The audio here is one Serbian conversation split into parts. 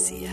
Vizija.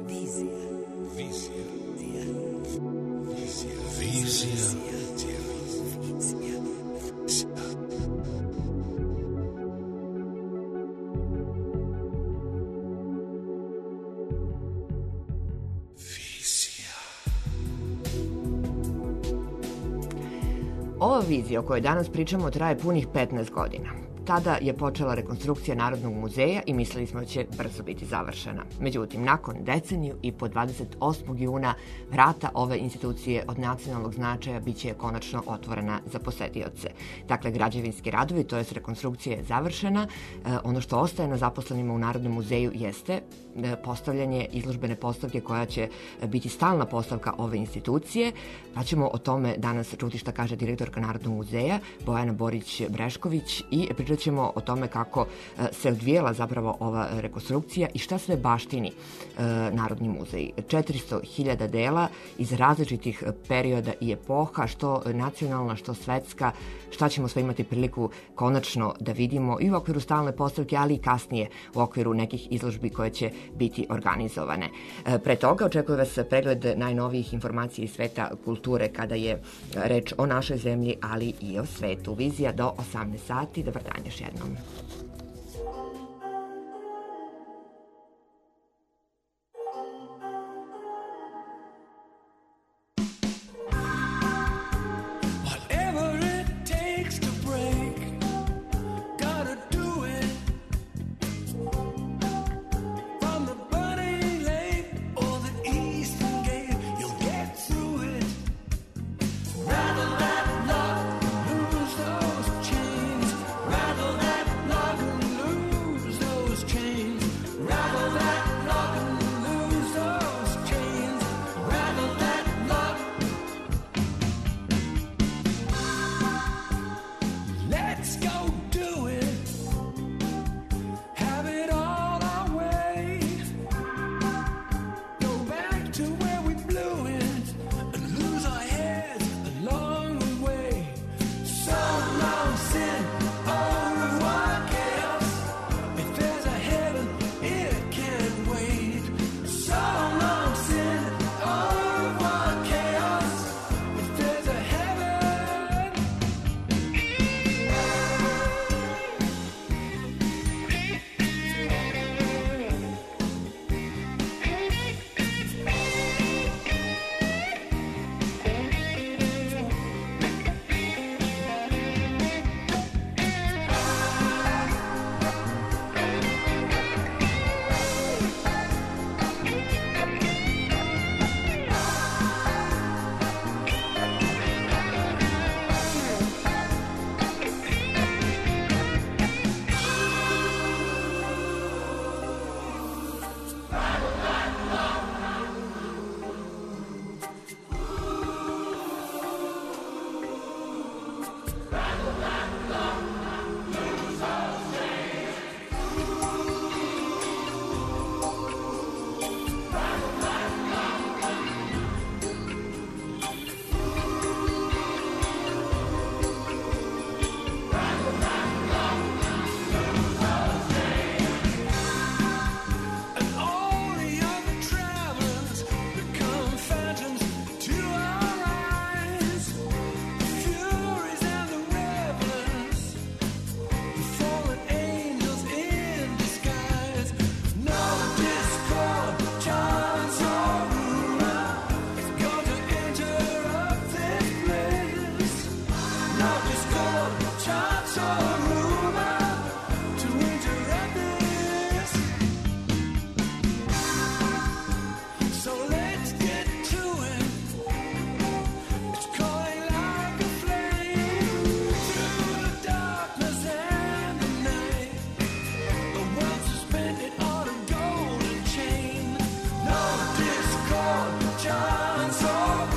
Ova vizija o kojoj danas pričamo traje punih 15 godina. Tada je počela rekonstrukcija Narodnog muzeja i mislili smo da će brzo biti završena. Međutim, nakon deceniju i po 28. juna vrata ove institucije od nacionalnog značaja biće konačno otvorena za posetioce. Dakle, građevinski radovi, to jest rekonstrukcija je završena. Ono što ostaje na zaposlenima u Narodnom muzeju jeste postavljanje izložbene postavke koja će biti stalna postavka ove institucije, pa ćemo o tome danas čuti šta kaže direktorka Narodnog muzeja Bojana Borić-Brešković i pričat ćemo o tome kako se odvijela zapravo ova rekonstrukcija i šta sve baštini Narodni muzej. 400.000 dela iz različitih perioda i epoha, što nacionalna, što svetska, šta ćemo sve imati priliku konačno da vidimo i u okviru stalne postavke, ali i kasnije u okviru nekih izložbi koje će biti organizovane. Pre toga očekuje vas pregled najnovijih informacija iz sveta kulture kada je reč o našoj zemlji, ali i o svetu. Vizija do 18 sati. Dobar dan još jednom.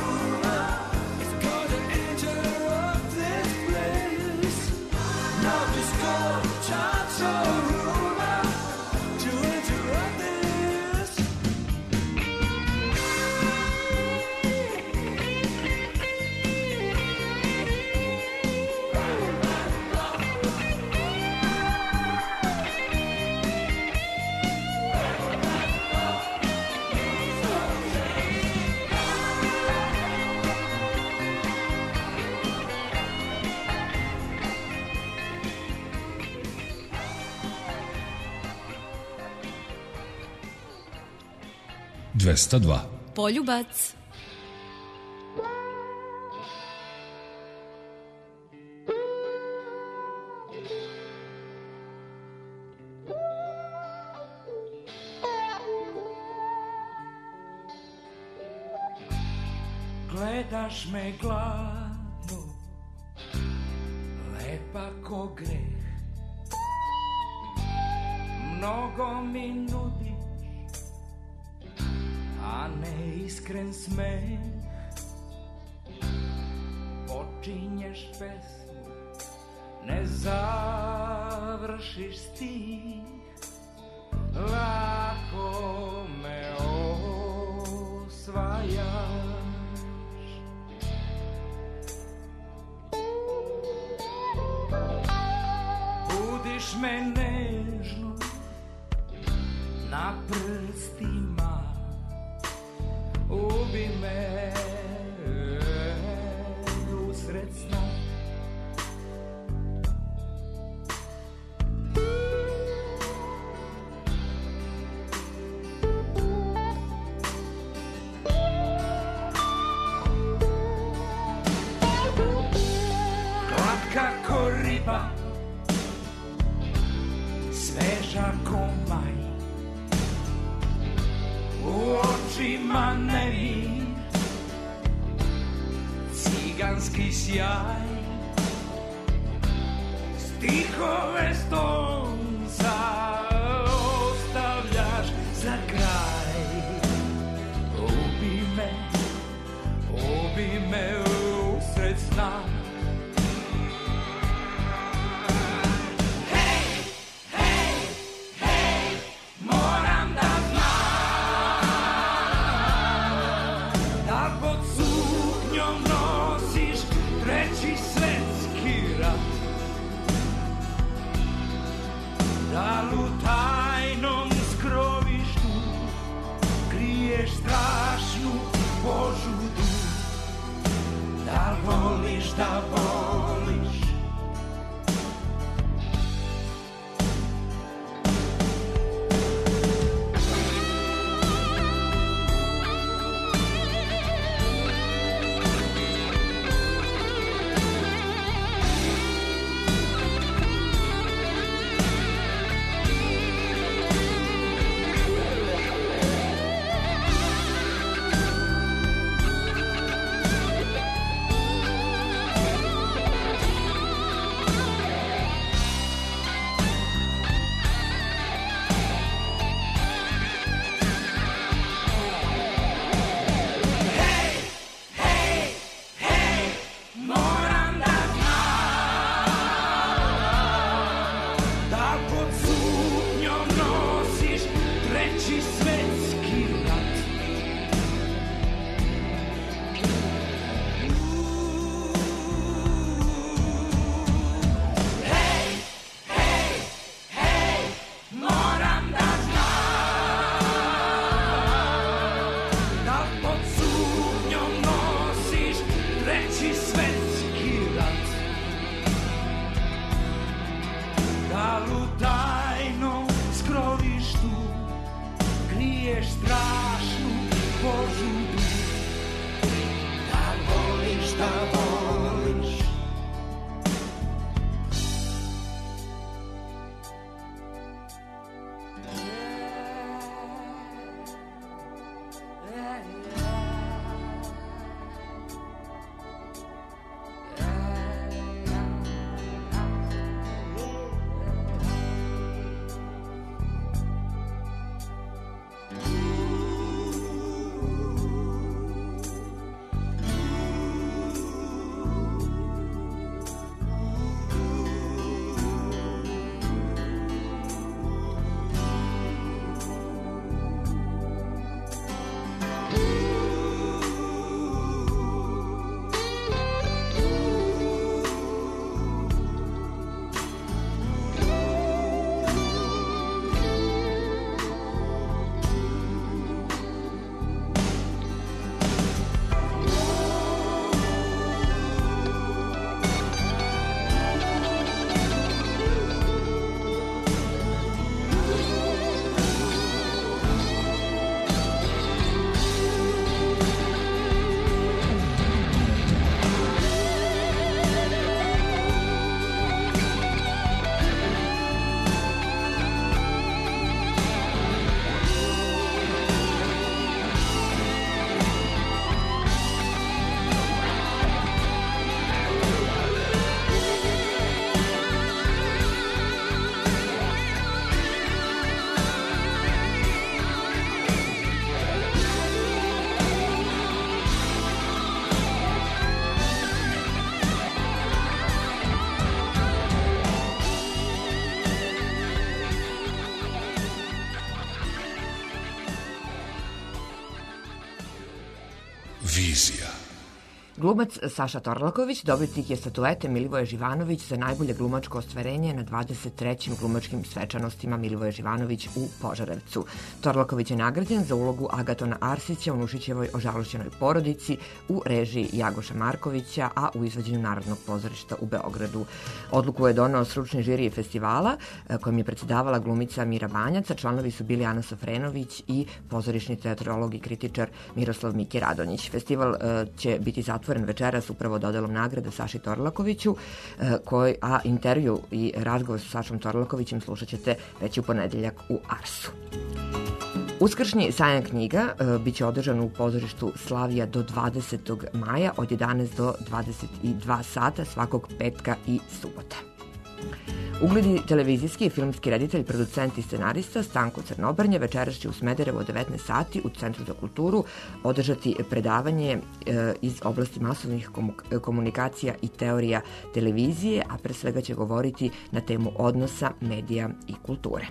No. 202. Poljubac. Gledaš me gladno, lepa ko greh, mnogo mi nudiš, a neiskren smeh. Počinješ pesmu, ne završiš stih, lako me osvajaš. Budiš me nežno na prstima, ubi me usred sna. Glatka ko riba, sveža ko maj, u očima nemir, ciganski sjaj, stihove stonca ostavljaš za kraj. Ubi me usred sna. Da voliš, Glumac Saša Torlaković dobitnik je statuete Milivoje Živanović za najbolje glumačko ostvarenje na 23. glumačkim svečanostima Milivoje Živanović u Požarevcu. Torlaković je nagrađen za ulogu Agatona Arsića u Nušićevoj ožalošćenoj porodici u režiji Jagoša Markovića, a u izvođenju Narodnog pozorišta u Beogradu. Odluku je doneo stručni žiri festivala kojim je predsjedavala glumica Mira Banjac, a članovi su bili Ana Sofrenović i pozorišni teatrolog i kritičar Miroslav Miki Radonjić. Festival će biti zatvoren večeras upravo dodelom nagrade Saši Torlakoviću, a intervju i razgovor sa Sašom Torlakovićem slušat ćete već u ponedeljak u Arsu. Uskršnji sajam knjiga biće održan u pozorištu Slavija do 20. maja od 11 do 22 sata svakog petka i subota. Ugledni televizijski i filmski reditelj, producent i scenarista Stanko Crnobrnje večeras će u Smederevu od 19 sati u Centru za kulturu održati predavanje iz oblasti masovnih komunikacija i teorija televizije, a pre svega će govoriti na temu odnosa, medija i kulture.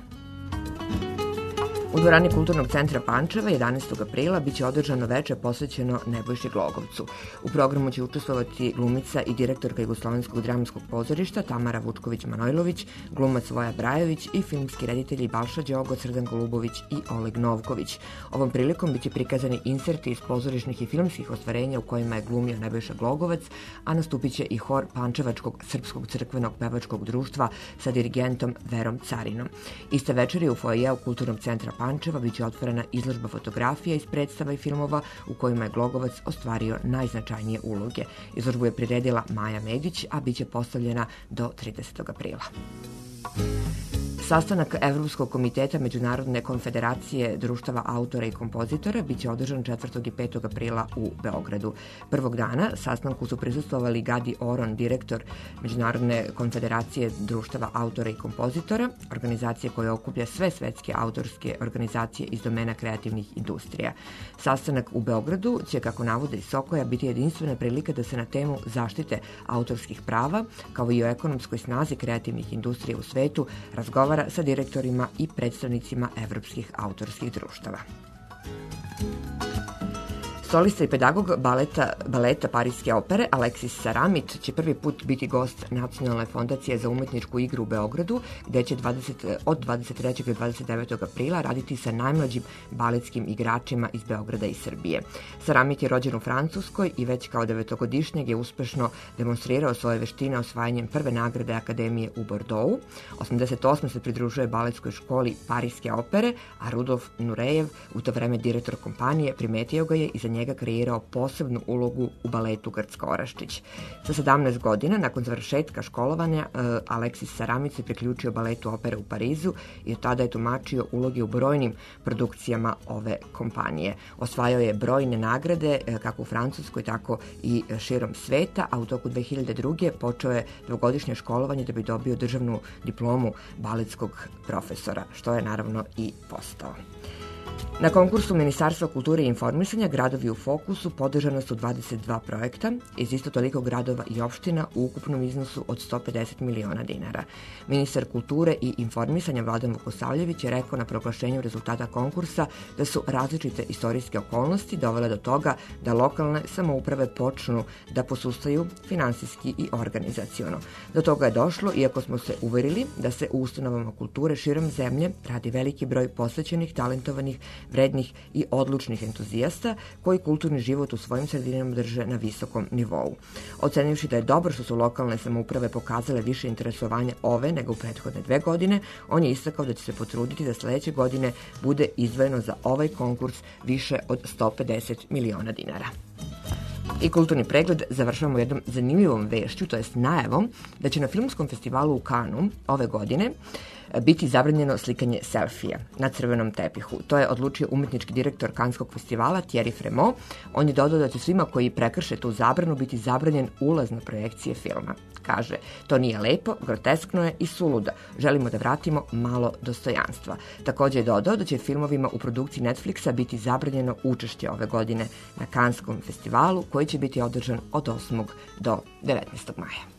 U dvorani Kulturnog centra Pančeva 11. aprila biće održano veče posvećeno Nebojši Glogovcu. U programu će učestvovati glumica i direktorka Jugoslovenskog dramskog pozorišta Tamara Vučković-Manojlović, glumac Voja Brajović i filmski reditelji Balša Đogo, Srdan Golubović i Oleg Novković. Ovom prilikom biće prikazani inserti iz pozorišnih i filmskih ostvarenja u kojima je glumio Nebojša Glogovac, a nastupit će i hor Pančevačkog srpskog crkvenog pevačkog društva sa dirigentom Verom Carinom. Iste večeri u foajeu Kulturnog centra Pančeva biće otvorena izložba fotografija iz predstava i filmova u kojima je Glogovac ostvario najznačajnije uloge. Izložbu je priredila Maja Medić, a biće postavljena do 30. aprila. Sastanak Evropskog komiteta Međunarodne konfederacije društava autora i kompozitora biće održan 4. i 5. aprila u Beogradu. Prvog dana sastanku su prisustvovali Gadi Oron, direktor Međunarodne konfederacije društava autora i kompozitora, organizacije koja okuplja sve svetske autorske organizacije iz domena kreativnih industrija. Sastanak u Beogradu će, kako navode iz Sokoja, biti jedinstvena prilika da se na temu zaštite autorskih prava, kao i o ekonomskoj snazi kreativnih industrija u svetu, razgovara sa direktorima i predstavnicima evropskih autorskih društava. Solista i pedagog baleta Pariske opere Aleksis Saramit će prvi put biti gost Nacionalne fondacije za umetničku igru u Beogradu, gde će od 23. do 29. aprila raditi sa najmlađim baletskim igračima iz Beograda i Srbije. Saramit je rođen u Francuskoj i već kao 9-godišnjeg je uspešno demonstrirao svoje veštine osvajanjem prve nagrade Akademije u Bordeauxu. 88. se pridružuje baletskoj školi Pariske opere, a Rudolf Nurejev, u to vreme direktor kompanije, primetio ga je i za njega kreirao posebnu ulogu u baletu Grcka Oraščić. Sa 17 godina, nakon završetka školovanja, Aleksis Saramit se priključio baletu opere u Parizu i od tada je tumačio uloge u brojnim produkcijama ove kompanije. Osvajao je brojne nagrade, kako u Francuskoj, tako i širom sveta, a u toku 2002. počeo je dvogodišnje školovanje da bi dobio državnu diplomu baletskog profesora, što je naravno i postao. Na konkursu Ministarstva kulture i informisanja Gradovi u fokusu podržana su 22 projekta iz isto toliko gradova i opština u ukupnom iznosu od 150 miliona dinara. Ministar kulture i informisanja Vladan Vukosavljević je rekao na proglašenju rezultata konkursa da su različite istorijske okolnosti dovele do toga da lokalne samouprave počnu da posustaju finansijski i organizaciono. Do toga je došlo, iako smo se uverili da se u ustanovama kulture širom zemlje radi veliki broj posvećenih, talentovanih, vrednih i odlučnih entuzijasta koji kulturni život u svojim sredinama drže na visokom nivou. Ocenivši da je dobro što su lokalne samouprave pokazale više interesovanja ove nego u prethodne 2 godine, on je istakao da će se potruditi da sledeće godine bude izdvojeno za ovaj konkurs više od 150 miliona dinara. I kulturni pregled završavamo jednom zanimljivom vešću, to jest najavom da će na filmskom festivalu u Kanu ove godine biti zabranjeno slikanje selfija na crvenom tepihu. To je odlučio umetnički direktor Kanskog festivala Thierry Fremont. On je dodao da će svima koji prekrše tu zabranu biti zabranjen ulaz na projekcije filma. Kaže, to nije lepo, groteskno je i suluda. Želimo da vratimo malo dostojanstva. Također je dodao da će filmovima u produkciji Netflixa biti zabranjeno učešće ove godine na Kanskom festivalu koji će biti održan od 8. do 19. maja.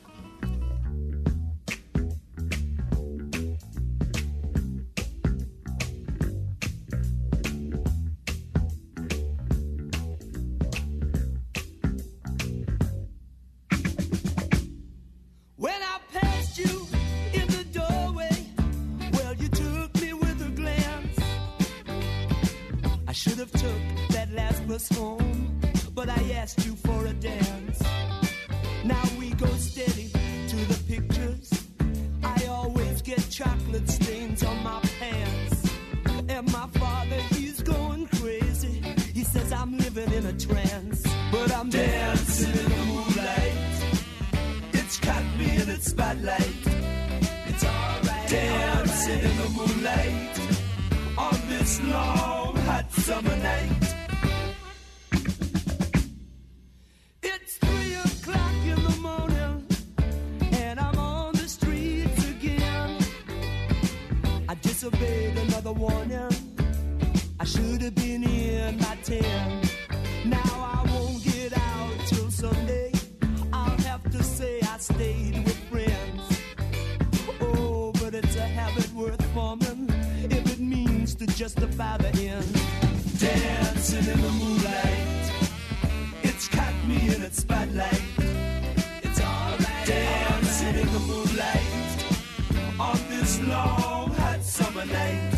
asked you for a dance. Now we go steady to the pictures. I always get chocolate stains on my pants. And my father, he's going crazy. He says I'm living in a trance. But I'm dancing in the moonlight. It's caught me in its spotlight. It's alright. Dancing in the moonlight on this long hot summer night. It's 3 o'clock in the morning and I'm on the streets again. I disobeyed another warning. I should have been in by 10. Now I won't get out till Sunday. I'll have to say I stayed with friends. Oh, but it's a habit worth forming if it means to justify the end. Dancing in the moonlight, it's caught me in its spotlight. It's alright. Dancing in the moonlight on this long hot summer night.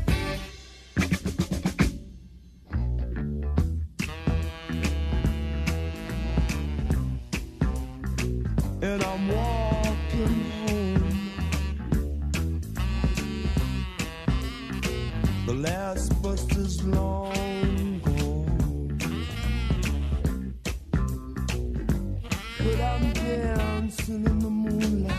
And I'm walking home. The last bus is long gone, but I'm dancing in the moonlight.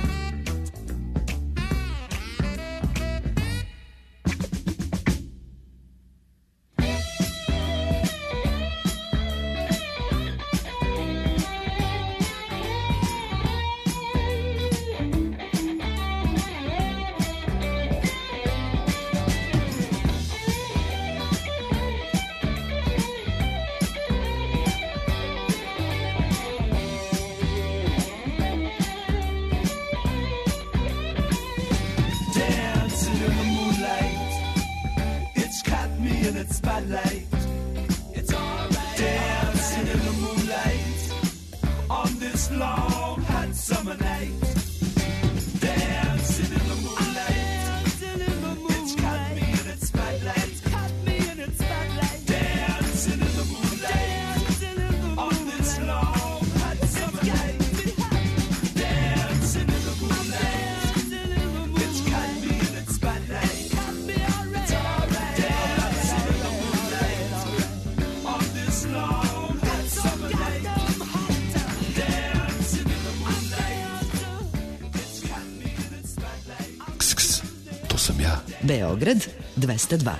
Spotlight. It's alright. Dancing in the moonlight on this long hot summer night. Dancing in the moonlight. It's caught me in its spotlight. It's caught me in its spotlight. Dancing in the moonlight on this long hot summer night. Dancing in the moonlight. It's caught me in its spotlight. It's alright. Beograd 202.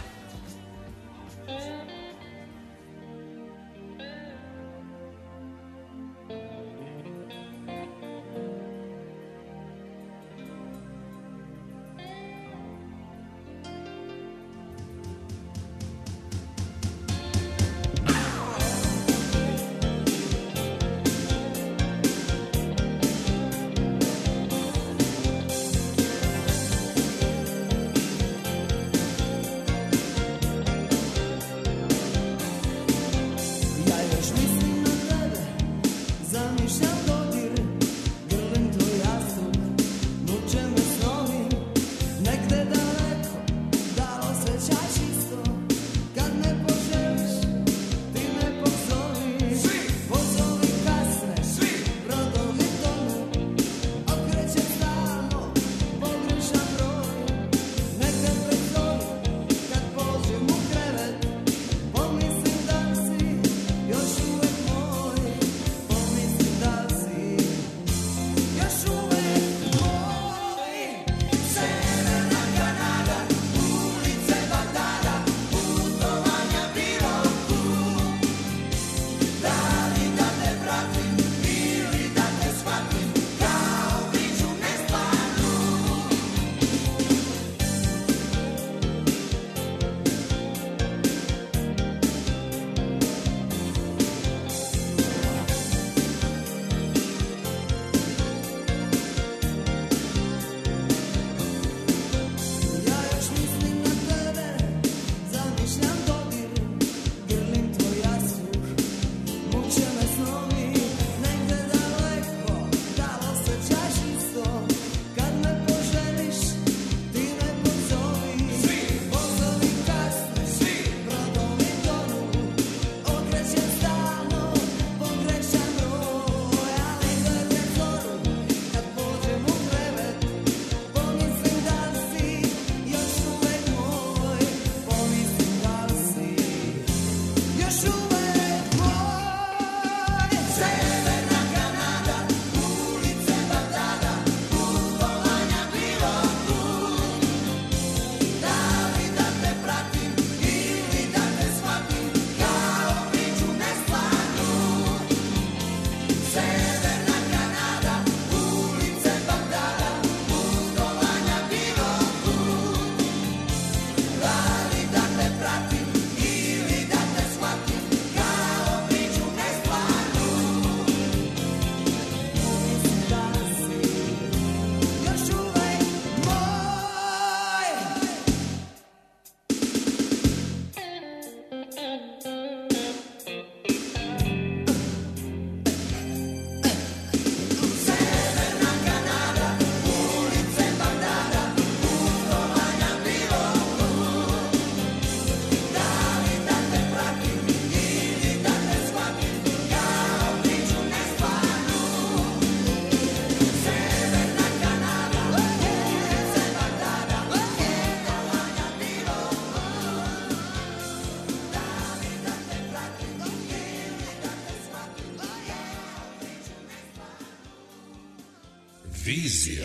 Vizija.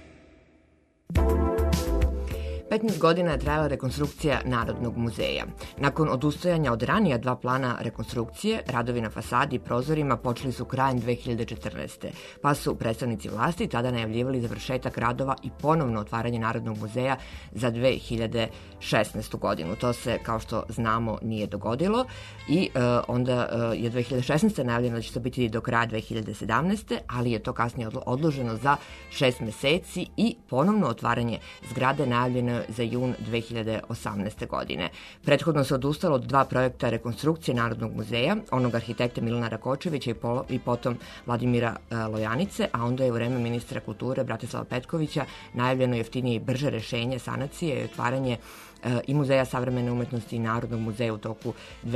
15 godina je trajala rekonstrukcija Narodnog muzeja. Nakon odustajanja od ranija dva plana rekonstrukcije, radovi na fasadi i prozorima počeli su krajem 2014. Pa su predstavnici vlasti tada najavljivali završetak radova i ponovno otvaranje Narodnog muzeja za 2016. godinu. To se, kao što znamo, nije dogodilo i onda je 2016. najavljeno da će to biti do kraja 2017. ali je to kasnije odloženo za 6 meseci i ponovno otvaranje zgrade najavljeno za jun 2018. godine. Prethodno se odustalo od dva projekta rekonstrukcije Narodnog muzeja, onog arhitekta Milana Rakočevića i potom Vladimira Lojanice, a onda je u vreme ministra kulture Bratislava Petkovića najavljeno jeftinije i brže rešenje sanacije i otvaranje i Muzeja savremene umetnosti i Narodnog muzeja u toku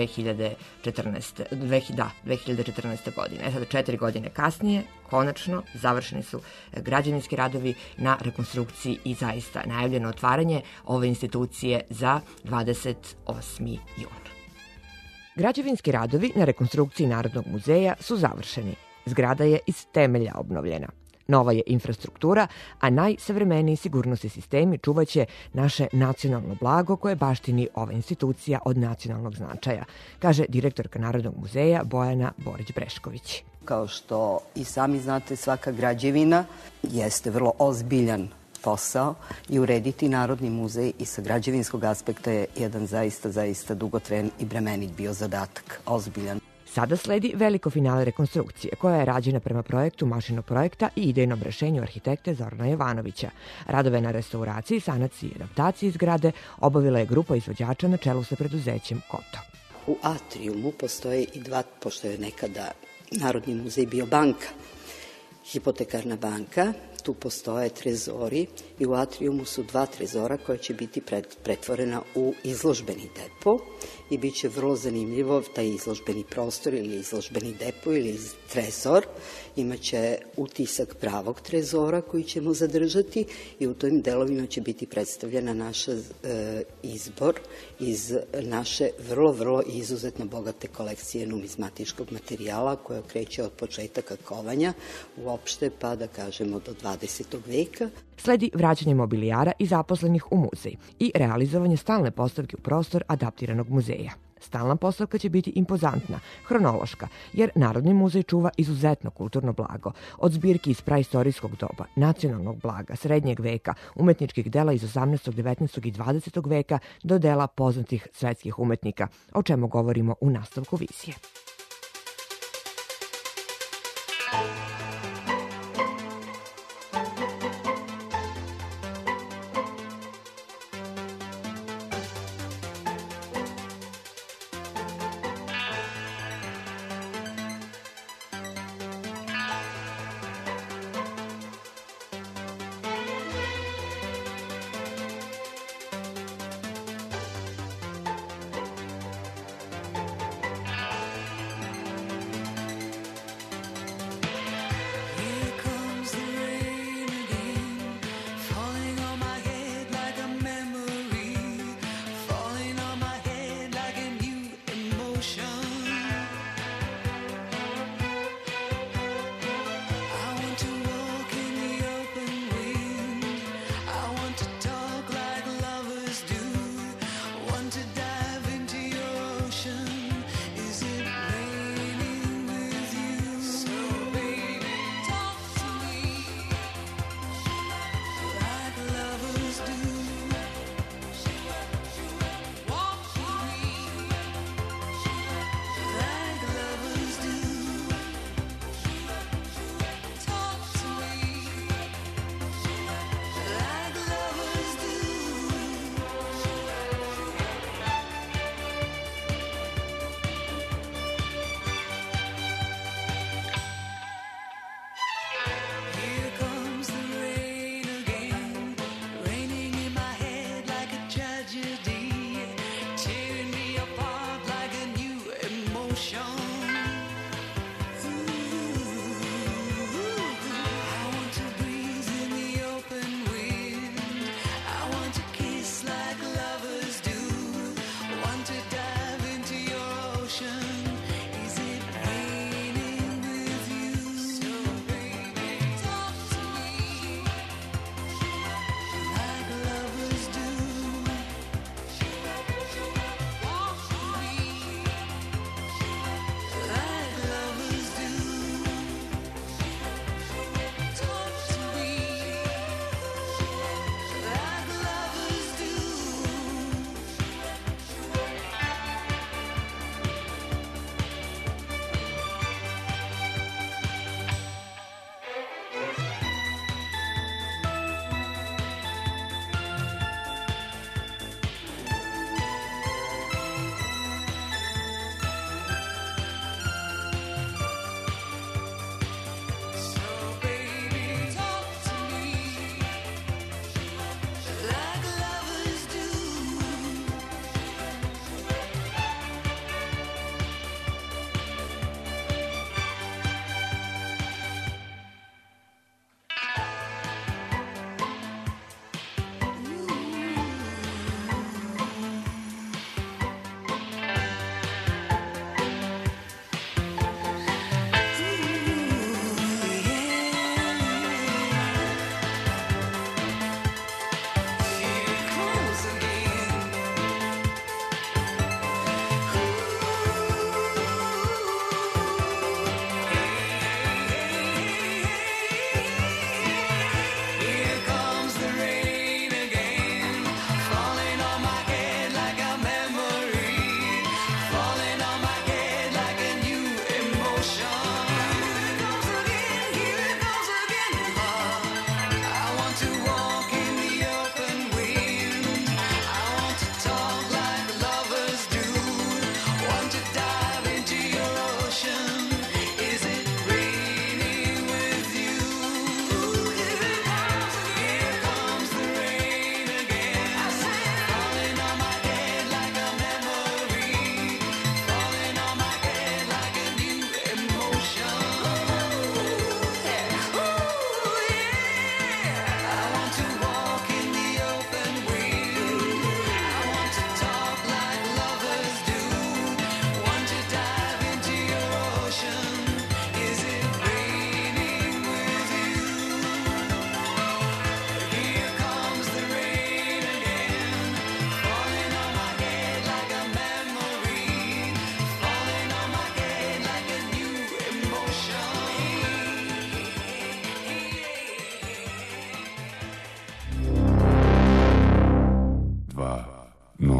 2014. godine. Sada 4 godine kasnije, konačno, završeni su građevinski radovi na rekonstrukciji i zaista najavljeno otvaranje ove institucije za 28. jun. Građevinski radovi na rekonstrukciji Narodnog muzeja su završeni. Zgrada je iz temelja obnovljena. Nova je infrastruktura, a najsavremeniji sigurnosni sistemi čuvaće naše nacionalno blago koje baštini ova institucija od nacionalnog značaja, kaže direktorka Narodnog muzeja Bojana Borić-Brešković. Kao što i sami znate, svaka građevina jeste vrlo ozbiljan posao i urediti Narodni muzej i sa građevinskog aspekta je jedan zaista dugotrajan i bremenit bio zadatak, ozbiljan. Sada sledi veliko finale rekonstrukcije, koja je rađena prema projektu mašinog projekta i idejnom rešenju arhitekte Zorana Jovanovića. Radove na restauraciji, sanaciji i adaptaciji zgrade obavila je grupa izvođača na čelu sa preduzećem Koto. U atrijumu postoje i dva, pošto je nekada Narodni muzej bio banka, hipotekarna banka, tu postoje trezori i u atrijumu su dva trezora koja će biti pretvorena u izložbeni depo i bit će vrlo zanimljivo taj izložbeni prostor ili izložbeni depo ili trezor. Imaće utisak pravog trezora koji ćemo zadržati i u tim delovima će biti predstavljena naša izbor iz naše vrlo izuzetno bogate kolekcije numizmatičkog materijala koja kreće od početaka kovanja uopšte pa da kažemo do 20. veka. Sledi vraćanje mobilijara i zaposlenih u muzej i realizovanje stalne postavke u prostor adaptiranog muzeja. Stalna postavka će biti impozantna, hronološka, jer Narodni muzej čuva izuzetno kulturno blago, od zbirki iz praistorijskog doba, nacionalnog blaga, srednjeg veka, umetničkih dela iz 18., 19. i 20. veka do dela poznatih svetskih umetnika, o čemu govorimo u nastavku vizije.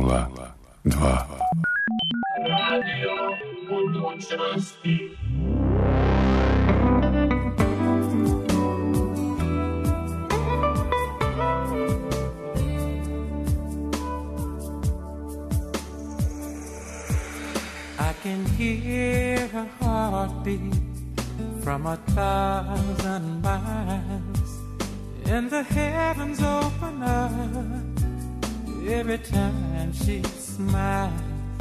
Radio budućnosti. I can hear a heartbeat from 1,000 miles, and the heavens open up every time she smiles.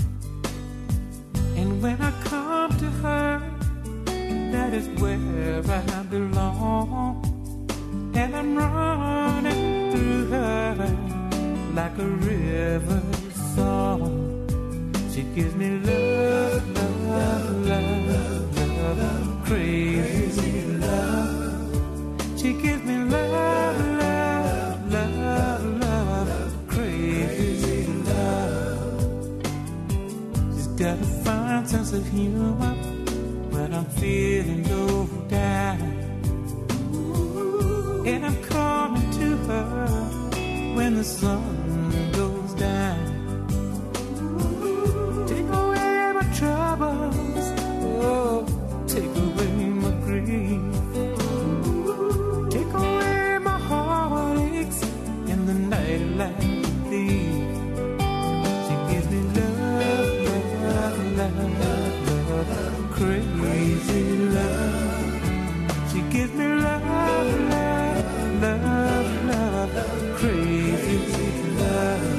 And when I come to her, that is where I belong. And I'm running through her like a river song. She gives me love, love, love, love, crazy love. She gives me love, love, love, love, crazy love. She's got a fine sense of humor when I'm feeling low down. And I'm coming to her when the sun goes down. Troubles, oh, take away my grief, take away my heartaches in the night like a thief. She gives me love, love, love, love, crazy love. She gives me love, love, love, love, crazy love.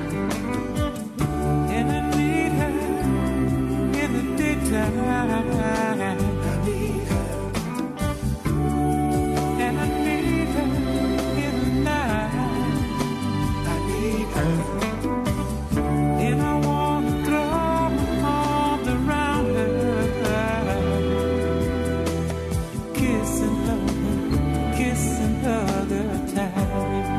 And I need her in the daytime. I need her, and I need her in the night. I need her, and I want to throw my arms around her, kissing her the time.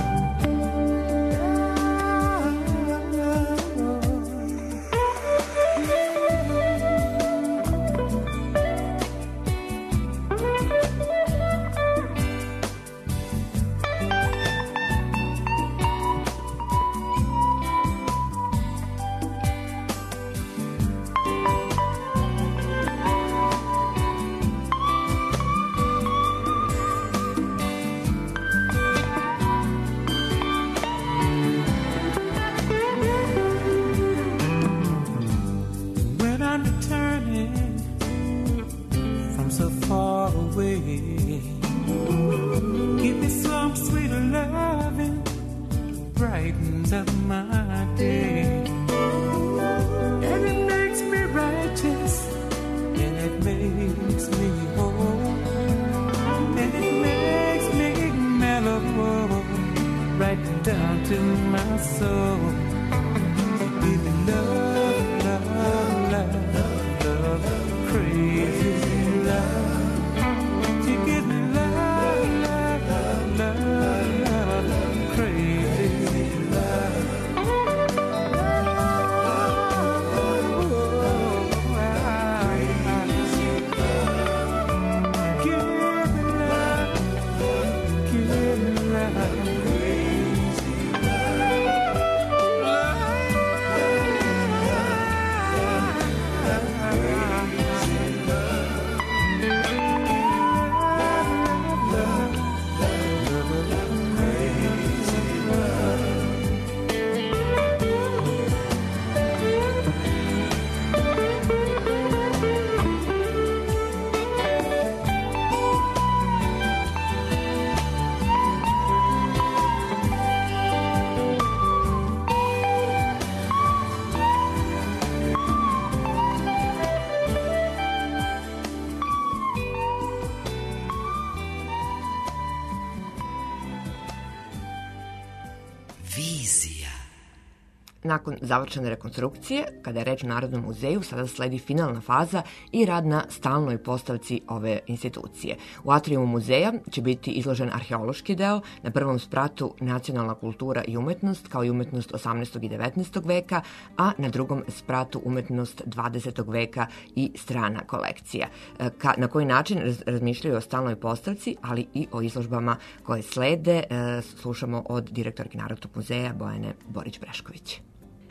Nakon završene rekonstrukcije, kada je reč o Narodnom muzeju, sada sledi finalna faza i rad na stalnoj postavci ove institucije. U atrijumu muzeja će biti izložen arheološki deo, na prvom spratu nacionalna kultura i umetnost, kao i umetnost 18. i 19. veka, a na drugom spratu umetnost 20. veka i strana kolekcija. Na koji način razmišljaju o stalnoj postavci, ali i o izložbama koje slede, slušamo od direktorke Narodnog muzeja Bojane Borić-Brešković.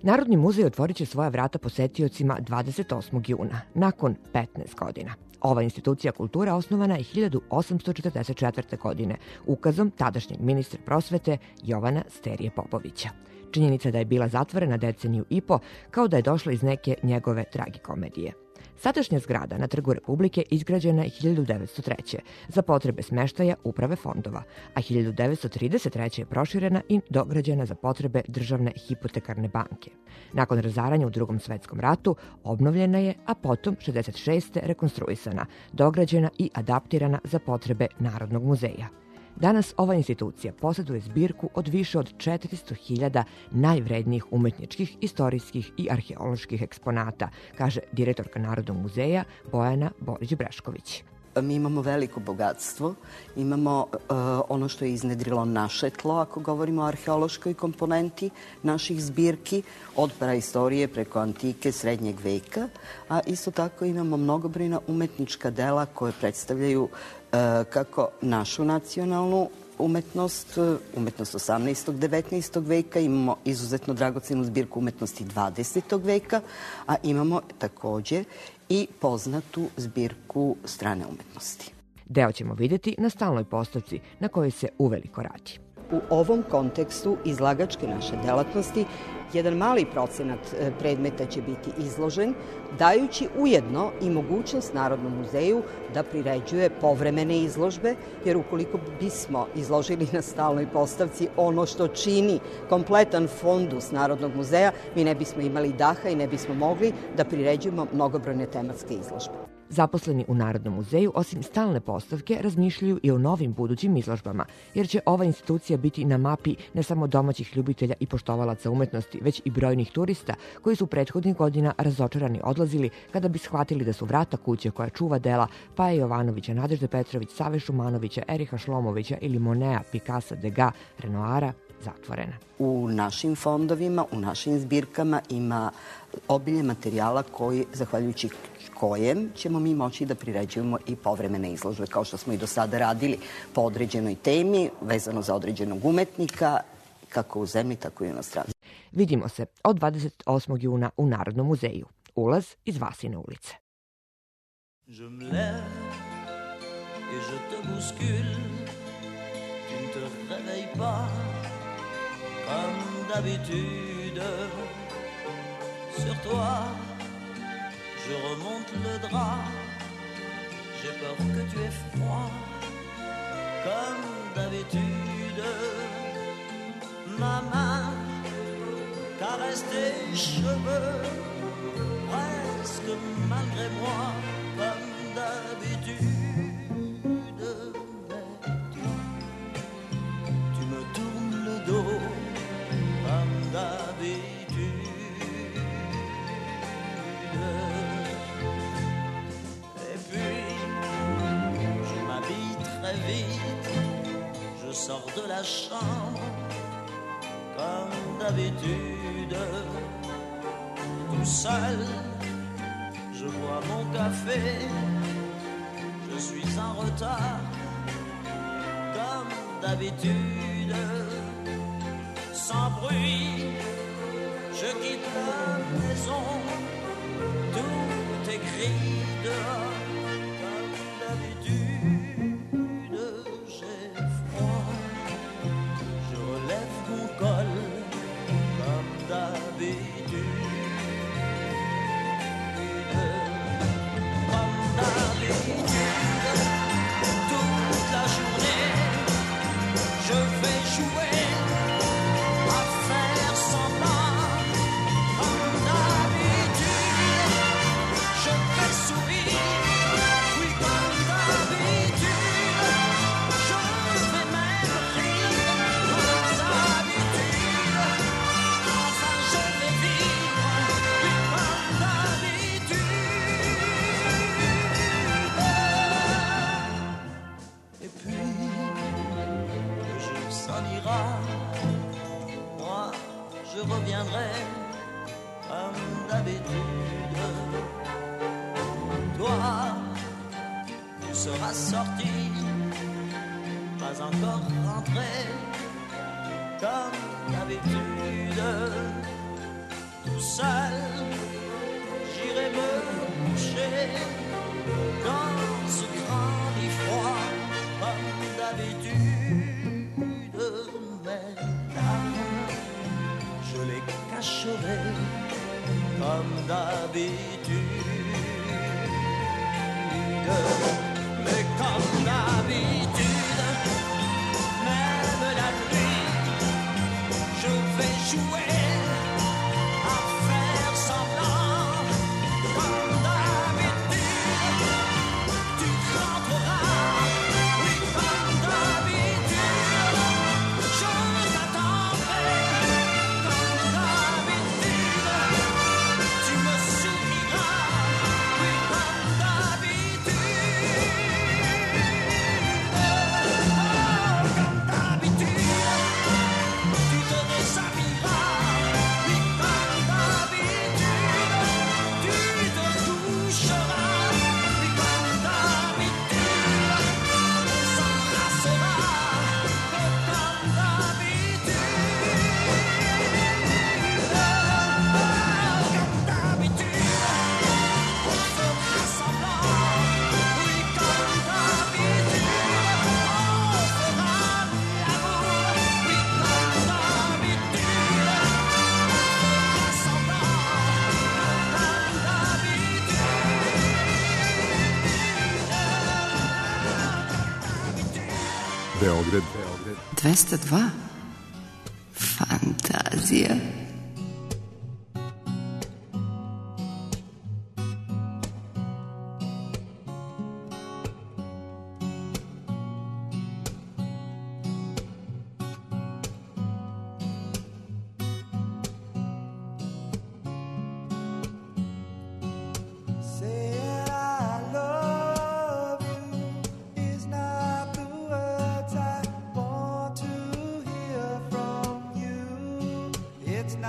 Narodni muzej otvorit će svoja vrata posetiocima 28. juna, nakon 15 godina. Ova institucija kulture osnovana je 1844. godine ukazom tadašnjeg ministra prosvete Jovana Sterije Popovića. Činjenica da je bila zatvorena deceniju i po, kao da je došla iz neke njegove tragikomedije. Sadašnja zgrada na Trgu Republike izgrađena je 1903. za potrebe smeštaja uprave fondova, a 1933. je proširena i dograđena za potrebe državne hipotekarne banke. Nakon razaranja u Drugom svetskom ratu obnovljena je, a potom 66. rekonstruisana, dograđena i adaptirana za potrebe Narodnog muzeja. Danas ova institucija posjeduje zbirku od više od 400.000 najvrednijih umetničkih, istorijskih i arheoloških eksponata, kaže direktorka Narodnog muzeja Bojana Borić-Brešković. Mi imamo veliko bogatstvo, imamo ono što je iznedrilo naše tlo, ako govorimo o arheološkoj komponenti naših zbirki, od praistorije preko antike, srednjeg veka, a isto tako imamo mnogobrojna umetnička dela koje predstavljaju kako našu nacionalnu umetnost 18. 19. veka, imamo izuzetno dragocenu zbirku umetnosti 20. veka, a imamo takođe i poznatu zbirku strane umetnosti. Deo ćemo vidjeti na stalnoj postavci na kojoj se uveliko radi. U ovom kontekstu izlagačke naše delatnosti jedan mali procenat predmeta će biti izložen, dajući ujedno i mogućnost Narodnom muzeju da priređuje povremene izložbe, jer ukoliko bismo izložili na stalnoj postavci ono što čini kompletan fondus Narodnog muzeja, mi ne bismo imali daha i ne bismo mogli da priređujemo mnogobrojne tematske izložbe. Zaposleni u Narodnom muzeju, osim stalne postavke, razmišljaju i o novim budućim izložbama, jer će ova institucija biti na mapi ne samo domaćih ljubitelja i poštovalaca umetnosti, već i brojnih turista koji su prethodnih godina razočarani odlazili kada bi shvatili da su vrata kuće koja čuva dela Paje Jovanovića, Nadežde Petrović, Save Šumanovića, Eriha Šlomovića ili Monea, Pikasa, Degas, Renoara zatvorena. U našim fondovima, u našim zbirkama ima obilje materijala koji, zahvaljujući kojem ćemo mi moći da priređujemo i povremene izložbe, kao što smo i do sada radili po određenoj temi, vezano za određenog umetnika, kako u zemlji, tako i u inostranstvu. Vidimo se od 28. juna u Narodnom muzeju. Ulaz iz Vasine ulice. Je me lève et je te bouscule, tu ne te réveilles pas comme d'habitude. Sur toi, je remonte le drap, j'ai peur que tu aies froid comme d'habitude. Ma main caresse tes cheveux, presque malgré moi comme d'habitude. Mais tu me tournes le dos comme d'habitude. Et puis je m'habille très vite, je sors de la chambre comme d'habitude. Tout seul, je bois mon café, je suis en retard comme d'habitude. Sans bruit, je quitte la maison, tout est gris dehors comme d'habitude. J'ai froid, je relève mon col comme d'habitude. Comme d'habitude, toute la journée, je vais jouer à faire semblant. Comme d'habitude, je vais sourire. Oui, comme d'habitude, je vais même rire. Comme d'habitude, enfin je vais vivre. Oui, comme d'habitude. Et puis, le jour s'en ira, moi je reviendrai comme d'habitude. Toi, tu seras sorti, pas encore rentré comme d'habitude. tout seul, j'irai me coucher dans ce grand lit froid comme d'habitude. Mes larmes, je les cacherai comme d'habitude. Mais comme d'habitude, même la nuit, je vais jouer à faire semblant. Comme d'habitude, tu rentreras. Oui, comme d'habitude, je t'attendrai. Comme d'habitude, tu me souriras. Oui, comme d'habitude. Comme d'habitude, tu te déshabilleras. Oui, comme d'habitude, tu te toucheras. Oui, comme d'habitude, on s'embrassera. Comme d'habitude, comme d'habitude, on fera semblant. Oui, comme d'habitude, on fera l'amour. Oui, comme d'habitude, on fera semblant. Comme d'habitude. Beograd 202. Fantazija. Saying I love you is not the words I want to hear from you. It's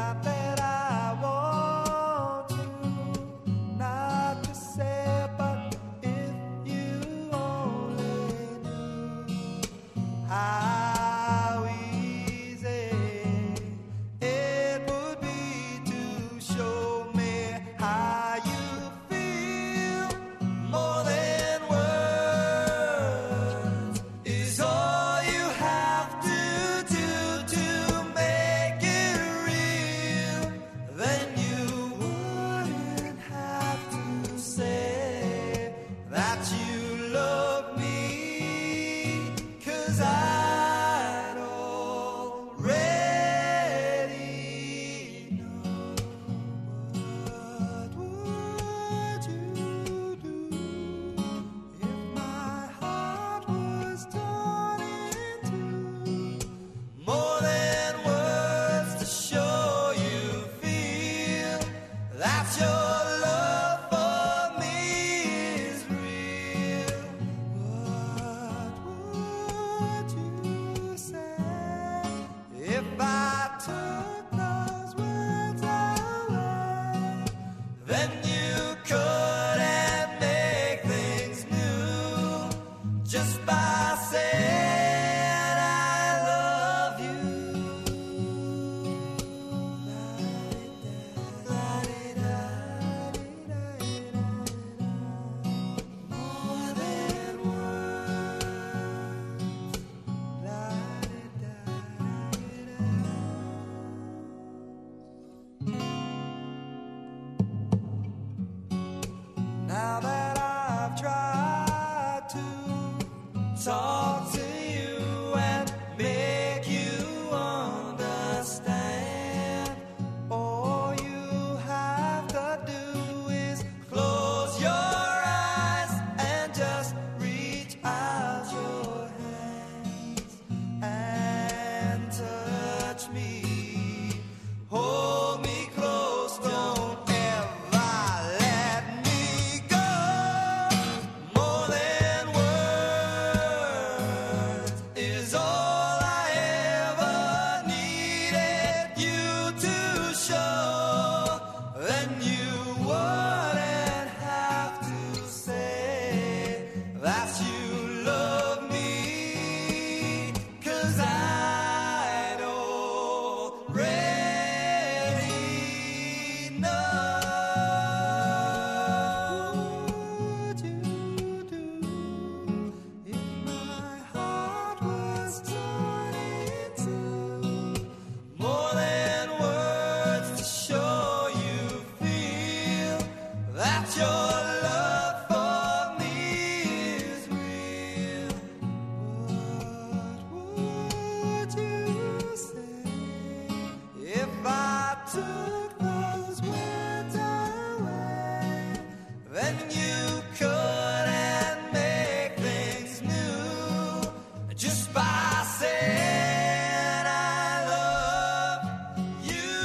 took those words away, then you couldn't make things new just by saying I love you.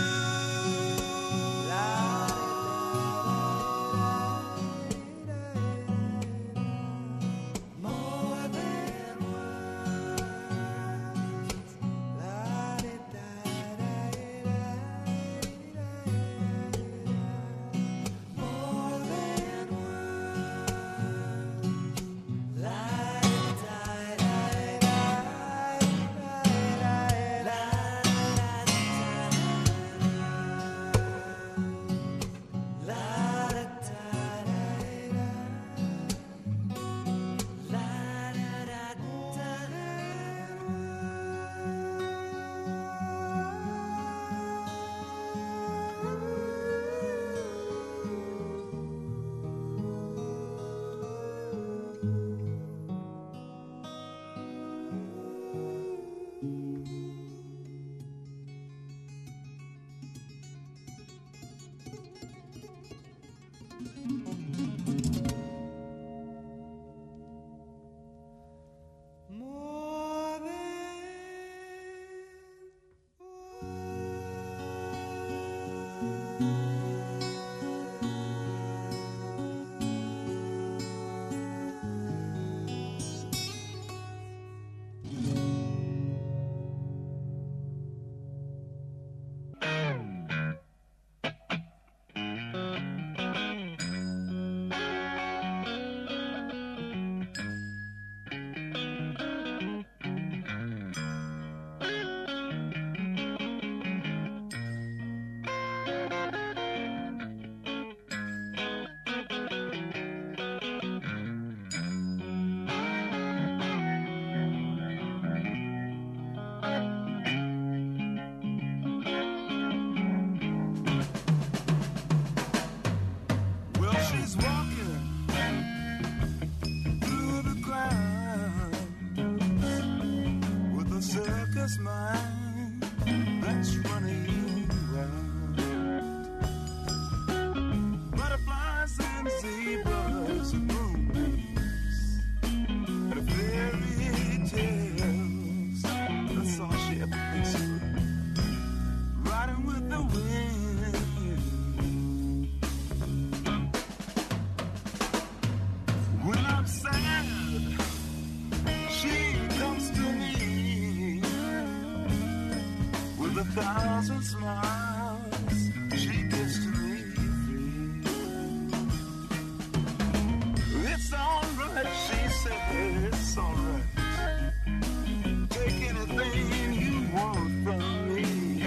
More than words. More than mind that's running wild. Butterflies and zebras and moonbeams and fairy tales. That's all she ever thinks of. Riding with the wind. When I'm sad, she comes to me with 1,000 smiles. She gives to me free. It's alright, she said, it's alright. Take anything you want from me.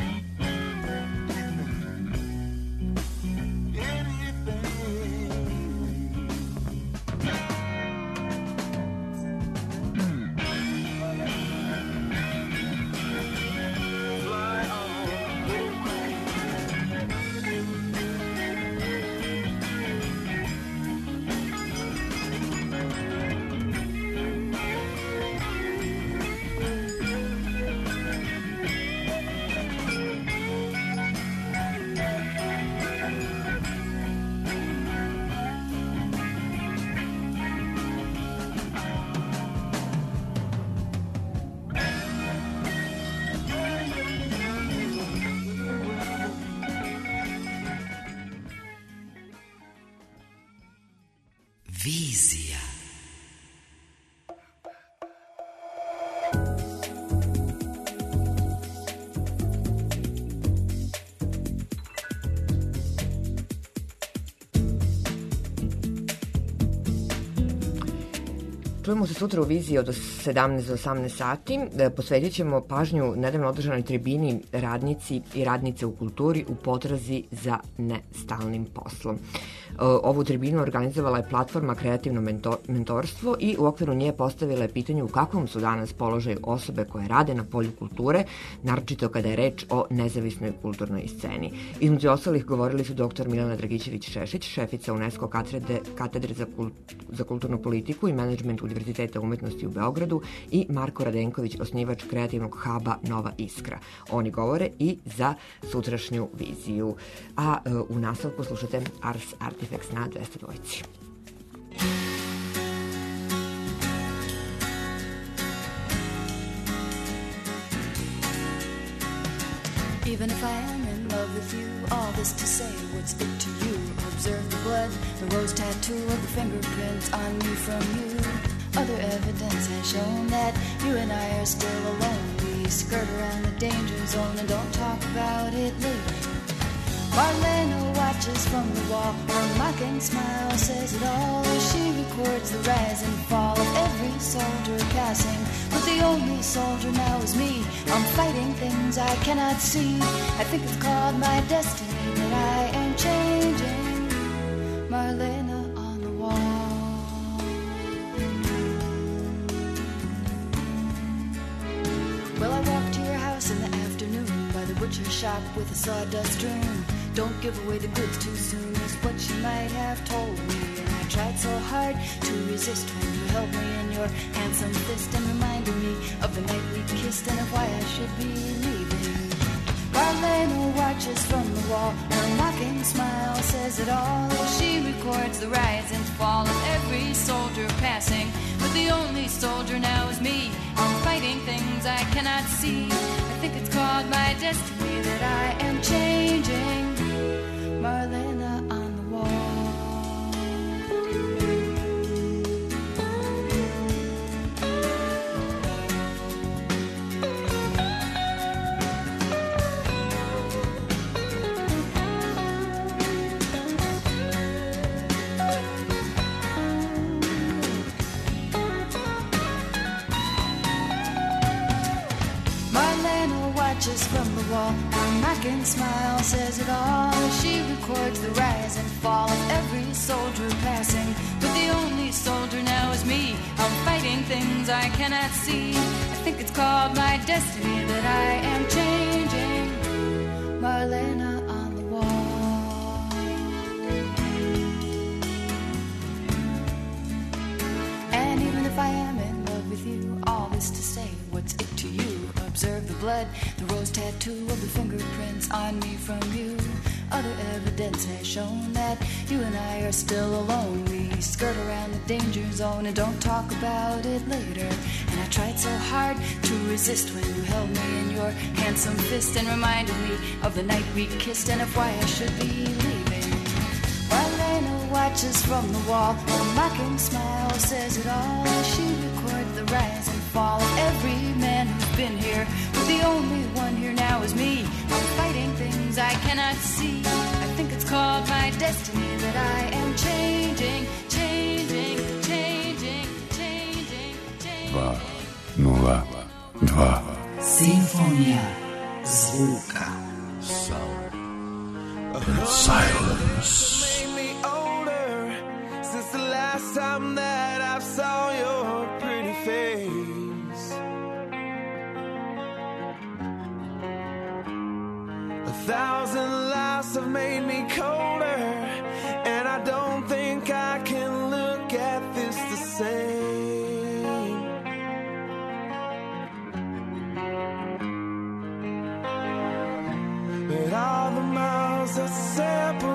Vizija. Čujemo se sutra u Viziji od 17 do 18 sati. Posvetit ćemo pažnju nedavno održanoj tribini radnici i radnice u kulturi u potrazi za nestalnim poslom. Ovu tribinu organizovala je platforma Kreativno mentorstvo i u okviru nje postavila je pitanje u kakvom su danas položaju osobe koje rade na polju kulture, naročito kada je reč o nezavisnoj kulturnoj sceni. Između ostalih govorili su dr. Milena Dragićević-Šešić, šefica UNESCO katedre za kulturnu politiku i menadžment u Univerziteta umetnosti u Beogradu i Marko Radenković, osnivač kreativnog huba Nova Iskra. Oni govore i za sutrašnju viziju. A u nastavku slušate Ars Artifacts na 202. Even if I am in love with you, all this to say, what's it to you? Observe the blood, the rose tattoo of the fingerprints on me from you. Other evidence has shown that you and I are still alone. We skirt around the danger zone and don't talk about it later. Marlena watches from the wall, her mocking smile says it all. She records the rise and fall of every soldier passing, but the only soldier now is me. I'm fighting things I cannot see. I think it's called my destiny that I am changing. Marlena on the wall. Well, I walked to your house in the afternoon by the butcher shop with a sawdust room. Don't give away the goods too soon is what she might have told me. And I tried so hard to resist when you held me in your handsome fist and reminded me of the night we kissed and of why I should be leaving. Marlena watches from the wall, her mocking smile says it all. She records the rise and fall of every soldier passing, but the only soldier now is me. I'm fighting things I cannot see. I think it's called my destiny that I am changing. Marlena on the wall. Marlena watches from the wall, her mocking smile says it all. She records the rise and fall of every soldier passing, but the only soldier now is me. I'm fighting things I cannot see. I think it's called my destiny that I am changing. Marlena on the wall. And even if I am in love with you, all this to say, what's it to you? Observe the blood, the rose tattoo of the fingerprints on me from you. Other evidence has shown that you and I are still alone. We skirt around the danger zone and don't talk about it later. And I tried so hard to resist when you held me in your handsome fist and reminded me of the night we kissed and of why I should be leaving. Marlena watches from the wall, her mocking smile says it all. She records the rise and fall of every man who's been here, but the only one here now is me. I'm fighting things I cannot see. I think it's called my destiny that I am changing, changing, changing, changing, changing. 202. Simfonija zvuka. Sound and silence. The last time that I saw your pretty face, 1,000 lives have made me colder, and I don't think I can look at this the same. But all the miles that separate